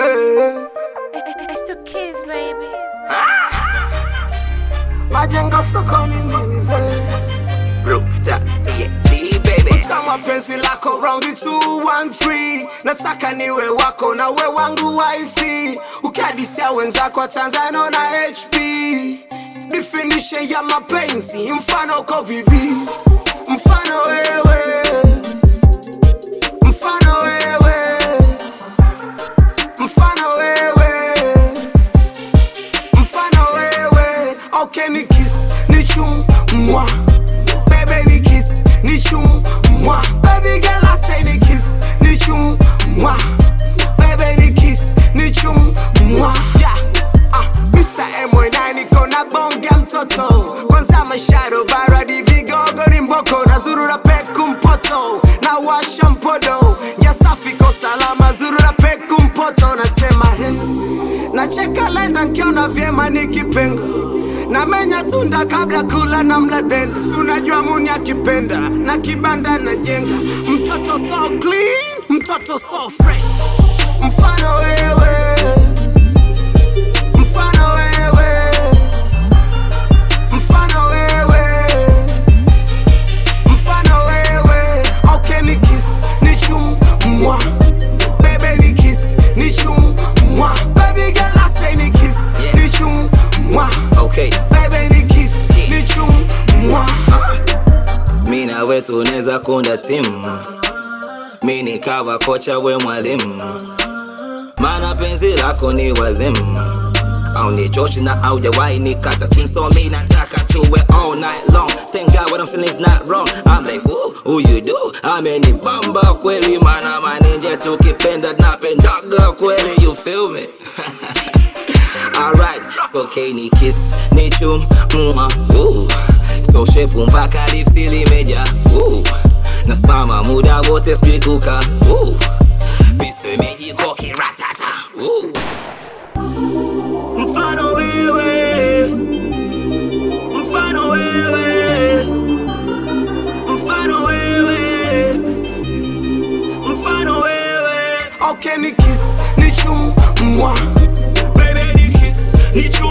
It's the kids, baby. Majengo sokoni niuze Rooftop TNT baby. Utawa penzi lako round 213. Nataka niwe wako na we wangu wifi. Ukadisia wenzako Tanzania na HP. Definition ya mapenzi mfano uko vivi. Mfano wewe, mfano wewe, mfano wewe, mfano wewe. Okay ni kiss, ni chum, moi. Baby ni kiss, ni chum, moi. Baby girl I say ni kiss, ni chum, moi. Baby ni kiss, ni chum, moi. Yeah, Mr. M9 niko na bonga mtoto. Kwanza masharo baradi vigogo ni mboko. Nazurura peku mpoto, na washa mpodo. Nyasafi ko salama, zurura peku mpoto. Nasema he, nacheka lenda nkiona vyema nikipenga. Na menya tunda kabla kula na mladenda. Unajua muni akipenda, na kibanda na jenga. Mtoto so clean, mtoto so fresh. Mfano wewe, mfano wewe, mfano wewe, mfano wewe. Okay ni kiss, ni chum, moi. Baby ni kiss, ni chum, moi. Baby girl I say ni kiss, ni chum, moi. Okay. Baby ni kiss, ni chum, moi. Mina we tuneza kunda timu. Mini kawa kocha we mwalimu. Mana penzi lako ni wazimu. Au ni joshi na haujawahi nikata swing. So mi nataka tuwe all night long. Thank God what I'm feeling is not wrong. I'm like who you do? Ameni bamba kweli. Mana maninje tukipenda napendaga kweli. You feel me? Alright, so okay ni kiss, ni chum, ooh. So shepu mpaka lipsi limeja, nasimama muda wote sijui kuka, pisto imejikoki ratata, Mfano wewe, mfano wewe, mfano wewe, mfano wewe. Okay ni kiss, ni chum, moi. Baby ni kiss, ni chum.